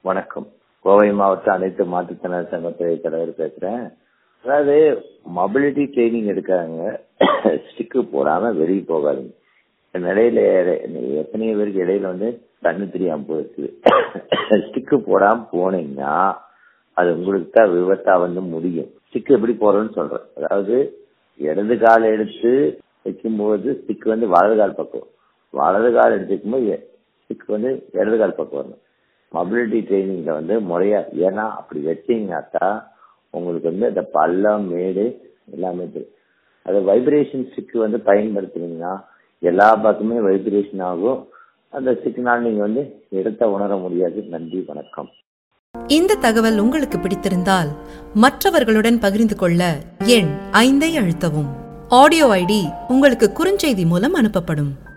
வணக்கம். கோவை மாவட்ட அனைத்து மாற்றுத்திறனாளி சங்கத்துறை தலைவர் பேசுறேன். அதாவது மொபிலிட்டி ட்ரைனிங் எடுக்கிறாங்க, ஸ்டிக்கு போடாம வெளியே போகாதீங்க. இடையில எத்தனையோ பேருக்கு இடையில கண்ணு தெரியாம போயிருக்கு. ஸ்டிக்கு போடாம போனீங்கன்னா அது உங்களுக்கு தான் விபத்தா முடியும். ஸ்டிக் எப்படி போறோம்னு சொல்றேன். அதாவது இடது கால் எடுத்து வைக்கும்போது ஸ்டிக் வலது கால் பக்கம், வலது கால் எடுத்துக்கும்போது ஸ்டிக் இடது கால் பக்கம் வரணும். மொபிலிட்டி ட்ரைனிங்ல முறையா, ஏன்னா அப்படி வச்சீங்கன்னாக்கா உங்களுக்கு அந்த பள்ளம் மேடு எல்லாமே தெரியும். அது வைப்ரேஷன் ஸ்டிக் பயன்படுத்துனீங்கன்னா எல்லா பக்கமே வைப்ரேஷன் ஆகும். அந்த ஸ்டிக்னால நீங்க இடத்தை உணர முடியாது. நன்றி, வணக்கம். இந்த தகவல் உங்களுக்கு பிடித்திருந்தால் மற்றவர்களுடன் பகிர்ந்து கொள்ள எண் 5 அழுத்தவும். ஆடியோ ஐடி உங்களுக்கு குறுஞ்செய்தி மூலம் அனுப்பப்படும்.